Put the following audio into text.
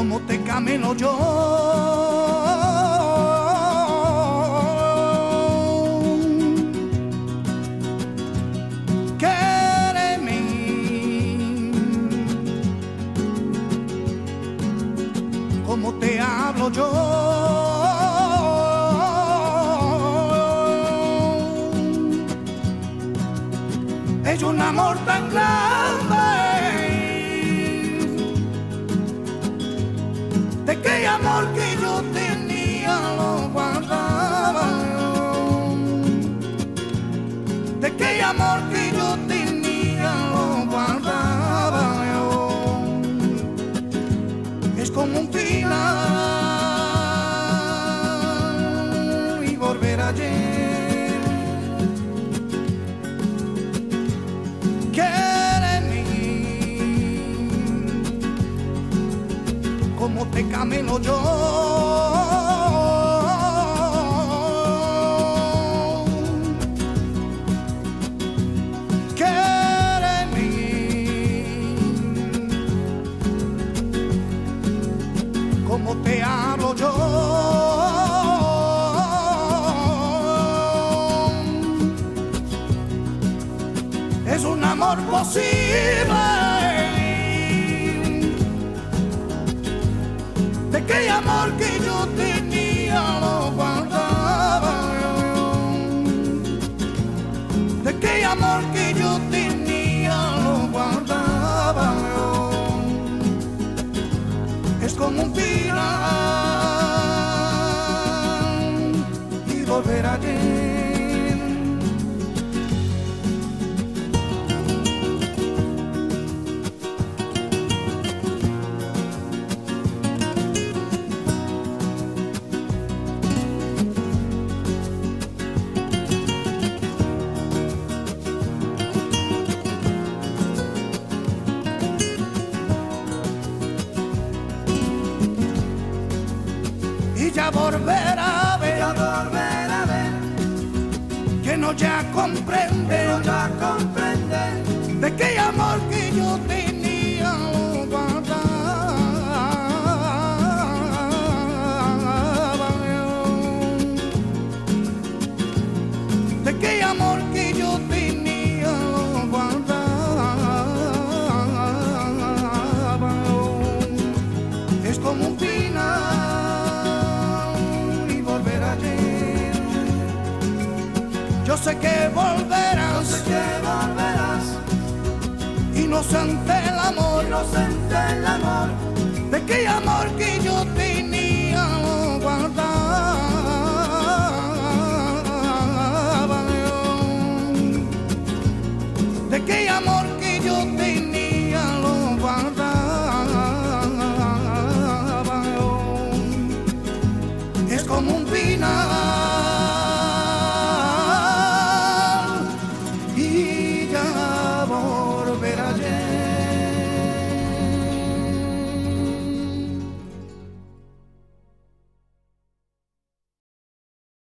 como te camino yo. Quéreme como te hablo yo. Es un amor tan grande, de aquel amor que yo tenía lo guardaba, de aquel amor que yo tenía lo guardaba. Es como un final y volver ayer. Como te camino yo. Quéreme como te hablo yo. Es un amor posible, de aquel amor que yo tenía lo guardaba, de aquel amor que yo tenía lo guardaba. Es como un final y volver ayer. Ya volver a ver, que no ya comprende, de aquel amor que yo tenía lo guardaba, de aquel amor que yo tenía lo guardaba. Es como un final. Yo sé que volverás, inocente el amor, de aquel amor que yo tenía lo guardaba, de aquel amor